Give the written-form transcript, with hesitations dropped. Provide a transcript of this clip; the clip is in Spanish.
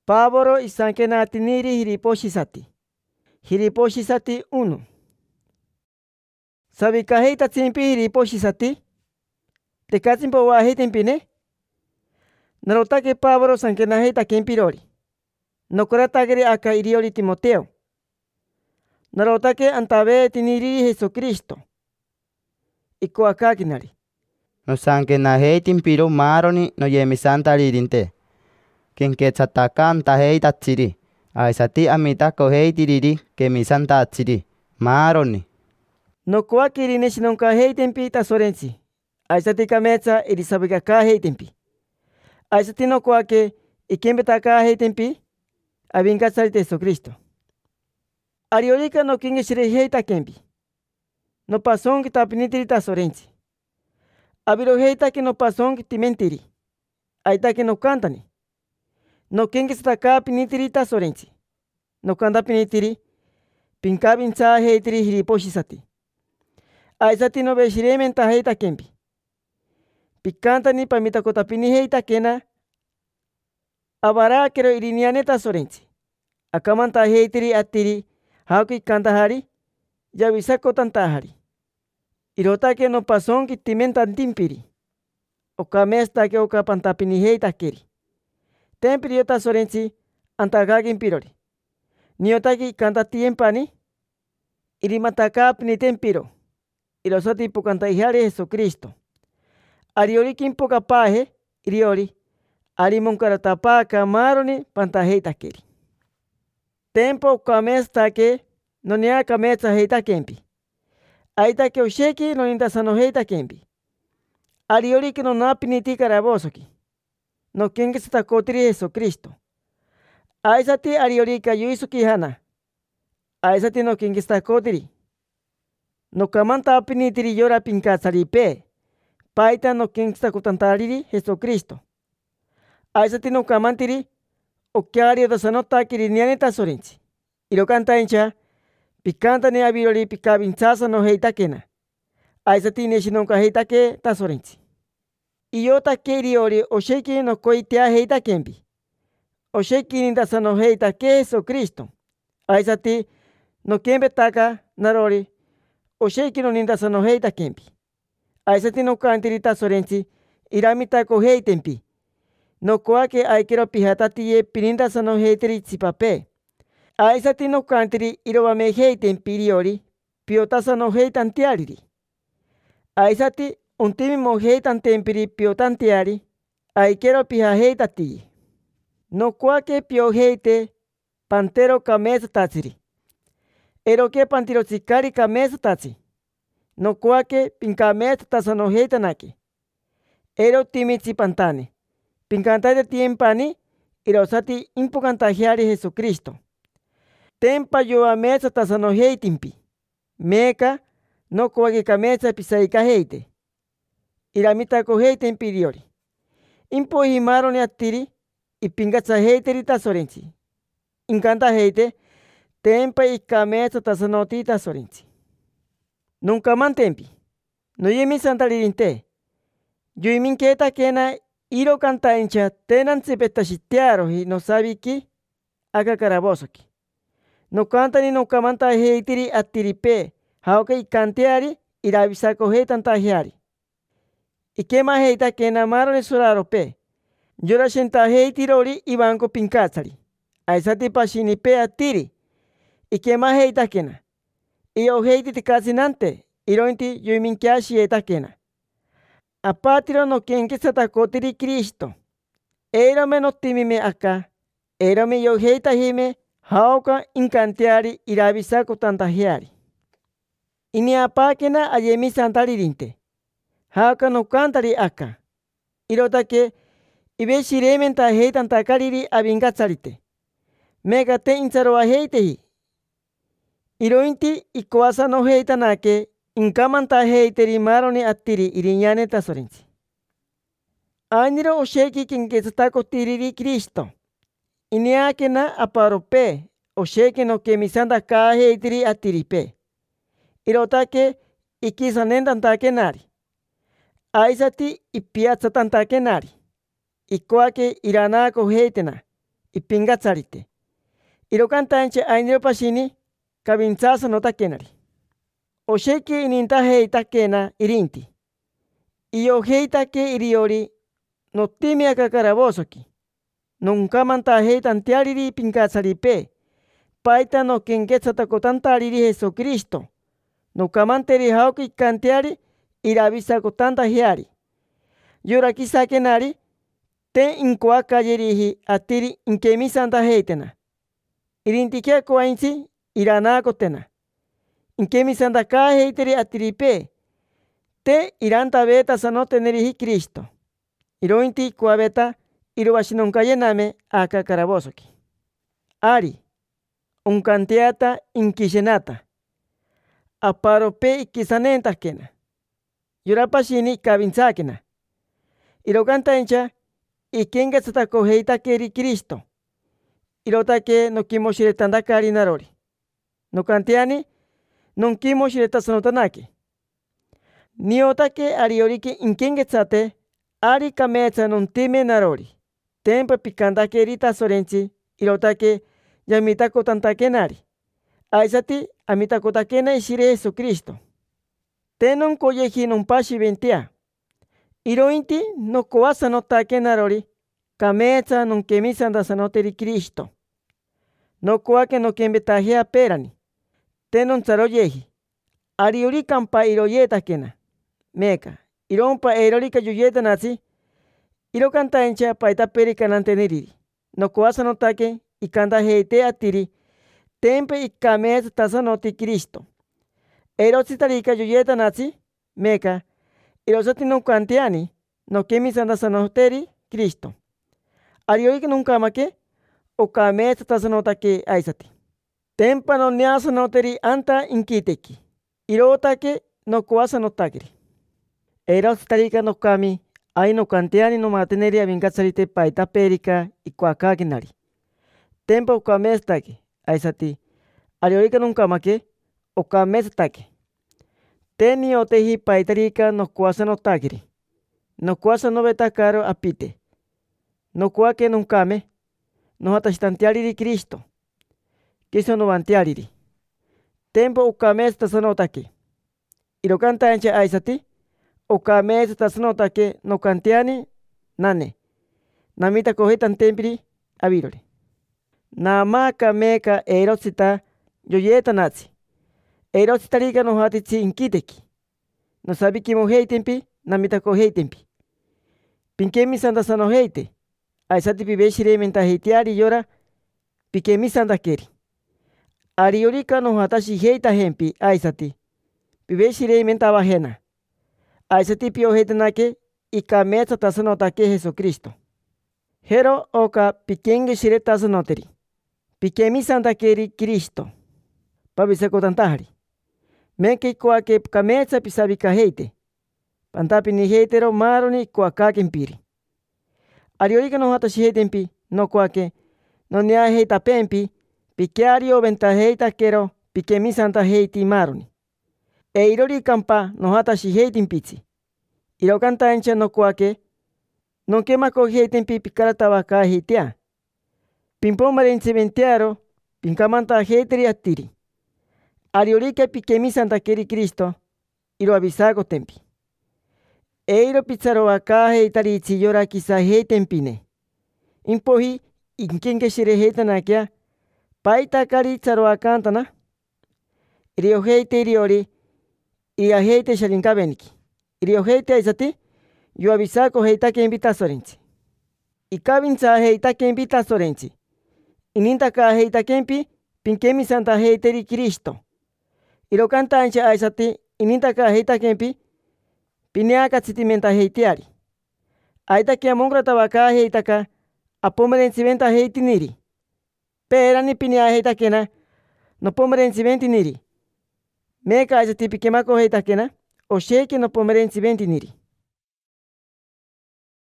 Pablo isankenatiniri hiriposhisati. Hiriposhisati 1. Sabikaheitatzimpi hiriposhisati. Tekatsimpo waheitimpine. Narotake Pablo sankenaheitakimpirori. Nokoratagiri aka iriori Timoteo. Narotake antabe tiniri Jesucristo. Ikoakakinari. No sankenaheitimpiro maroni no yemisantaririnte. Kinketsatakan taheitatsiri. Aisati amitako heitiriri kemisantatsiri. Maroni. No kuakirine sinonka heitempi tasorensi. Aisati kametsa irisabikaka heitempi. Aisati no kuake ikembetaka heitempi. Abinkatsarite Jesucristo. Ariolika no kingisire heitakempi. No pasonki tapinitiri tasorensi. Abiro heitaki no pasonki timentiri. Aitaki no kantani. No kingisataka pinitiri tasorensi. No kanta pinitiri. Pinkabinsa heitiri hiriposhisati. Aisati no beshirementa heitakempi. Pikantani pamitakota pini heitakena. Abarakero iriniane tasorensi. Akamanta heitiri atiri. Hauki kantahari. Yavisakotantahari. Irotake no pasonki timentantimpiri. Okamestake okapantapini heitakeri. Tempiri yota sorensi antakakimpirori. Niotaki kantatiempani. Irimataka pinitempiro. Irosati pukantahari Jesucristo. Ariorikimpo kapahe iriori. Arimonkaratapaka maroni pantaheitakeri. Tempo kamestake nonia kametsa heitakempi. Aitake osheki no nintasano heitakempi. Arioriki no napiniti karabosoki. No kengesatakotiri Jesucristo. Aisati ariorika yuisuki hana. Aisati no kengesatakotiri. No kamanta pinitiri yora pinkatsaripe. Paita no kengesatakotantariri Jesucristo. Aisati no kamantiri. Okiario dasanota kiriniane tasorensi. Irokanta encha. Pikantane abirori pikabintsasa no heitakena. Aisati neshinonka heitake tasorensi. Iyotake iriori osheki no koitea heitakempi. Osheki nindasa no heitake Jesucristo. Aisati no kembetaka narori. Osheki no nindasa no heitakempi. Aisati no kantiri tasorensi. Iramitako heitempi. No koake aikero pijatatiye pinindasa no heiteri tsipape. Aisati no kantiri irobame heitempi iriori. Piotasa no heitantiariri. Aisati untimimo heitantempiri piotantiari. Aikero pija heitatiye. No koake pio heite pantero kamesa tatsiri. Eroke pantirotsikari kamesa tatsi. No koake pinkamesa tasa no heitanake. Ero timitsi pantane. Pinkantade tiempani irosati impukantahiari Jesucristo. Tempa yo amesa tasa no heitimpi. Meka no koake kamesa pisaika heite. Iramitako heitempi iriori. Impohimaroni atiri ipingatsa heiteri tasorensi. Inkanta heite tempa ikamesa tasa no ti tasorensi. Nunca mantempi. No yemi santaririnte. Yo iminketa kena iro kanta encha tenan tsipetashitearo hi no sabiki aka karabosoki. No kantani no kamanta heitiri atiripe hauke ikanteari irabisako heitantahiari. Ikema heita kena maroni surarope. Yora shenta heitirori ibanko pinkatsari. Aisati pashinipe atiri. Ikema heita kena. Iyo heiti tikatsinante. Irointi yoiminkiashi heita kena. Apatiro no kenkesatakotiri Cristo. Erome no timime aka. Erome yo heita hime hauka inkanteari irabisako tantahiari. Ini apakena ayemi santaririnte. Hauka no kantari aka. Irotake ibeshirementa heitantakariri abingatsarite. Megate insaroa heitehi. Irointi ikoasa no heitanake inkamanta heiteri maroni atiri iriñane tasorensi. Aniro osheki kinkesatakotiriri Cristo. Iniakena aparope osheki no kemisantaka heitiri atiripe. Irotake ikisanentantakenari. Aisati ipiatsatantakenari. Ikoake iranako heitena. ipingatsarite. Irokantaincha ainiro pashini kabintsasa notakenari. Osheki ininta heitakena irinti. Iyo heitake iriori notimiaka karabosoki. Nunkamanta heitantiariri pinkatsaripe. Paita no kenketsatakotantariri Jesucristo. Nukamanteri hauki kantiari iravisakotanta hiari. Yora kisakenari te inkoakayerihi atiri inkemisanta heitena. Irintikia koainsi iranakotena. Inkemisanta ka heiteri atiripe. Te iranta beta sanotenerihi Cristo. Irointi kuabeta irowashinonkayename aka karabosoki. Ari. Unkantiata inkishenata. Aparope ikisanentakena. Yorapashini kabintsakena. Irokantaincha ikengatsatako heitakeri Cristo. Irotake nokimoshiretandakari narori. Nokantiani nonkimoshiretasanotanake. Niotake ariorike inkengatsate ari kametsa nontime narori. Tempo pikandakeri tasorenchi irotake yamitakotantakenari. Aisati amitakotakena ishire Jesucristo. Tenon koyehi nonpashi bentia. Irointi nokoasa notake narori. Kametsa nonkemisanta sanoteri Cristo. Nokoake nokembetajea perani. Tenon tsaroyehi. Ariorikampa iroyetakena. Meka. Irompa eirorika yoyetanatsi. Irokantaincha paitaperikananteneriri. Nokoasa notake ikanta heite atiri. Tempe ikametsa tasanoti Cristo. Erotsitarika yoyetanatsi. Meka. Irosati nonkantiani. Nokemisanta sanoteri Cristo. Ariorika nonkamake. Okametsa tasanotake aisati. Tempa noniasanoteri anta inkiteki. Irotake nokoasa notakeri. Erotsitarika nokami. Ai nokantiani nomateneri avinkatsarite paitaperika ikuakakinari. Tempa okamestake aisati. Ariorika nonkamake. Okamestake. Teni otehi paitarika nokoasa notakeri. Nokoasa nobetakaro apite. Nokoake nonkame. Nohatashitantiariri Cristo. Kiso novantiariri. Tempo okamesta sanotake. Irokantaincha aisati. Okamesta sanotake nokantiani nane. Namita kohetan tempiri avirori. Namaka meka erotsita yoyetanatsi. Erotsitarika nohatitsi inkiteki. Nosabikimo heitempi namita koheitempi. Pinkemisanta sanoheite. Aisati pibeshirementa heitiari yora pikemisanta keri. Ariorika nohatashi heita hempi aisati. Pibeshirementa vajena. Aisati pioheitenake ikametsa tasanotake Jesucristo. Hero oka pikengeshire tasanoteri. Pikemisanta keri Cristo. Pavisakotantahari. Menke koake kametsa pisabika heite. Pantapini heitero maroni koakakempiri. Ariorika nohatashi heitempi no koake nonia heitapempi pikiario venta heitakero pikemisanta heiti maroni. Eirorikampa nohatashi heitimpitsi. Irokantaincha no koake nonkemako heitempi pikaratavaka heitea. Pimpomarense ventiaro pinkamanta heiteri atiri. Ariorika pikemisanta keri Cristo iroavisakotempi. Eiro pizzaroaka heitaritsi yora kisa heitempine. Impohi inkenkeshire heitanakia paitakari tsaroakantana. Irioheite iriori iriaheite shalinkabeniki. Irioheite aisati yoavisako heitakempi tasorensi. Ikavintsa heitakempi tasorensi. Inintaka heitakempi pinkemisanta heiteri Cristo. Irokantaincha aisati inintaka heitakempi pineakatsitimenta heitiari. Aitakia mongratavaka heitaka apomerensiventa heitiniri. Perani pinea heitakena nopomerensiventiniri. Meka aisati pikemako heitakena osheki nopomerensiventiniri.